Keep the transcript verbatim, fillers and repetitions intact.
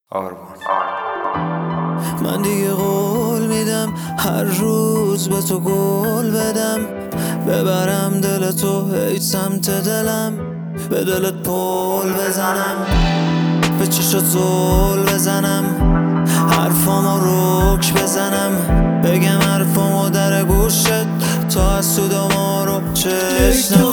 آرمان. من دیگه قول میدم هر روز به تو گل بدم، ببرم دل تو هی سمت دلم، به دلت پول بزنم، به چشت زل بزنم، حرفامو رک بزنم، بگم حرفامو در گوشت تا از تو دما رو چشم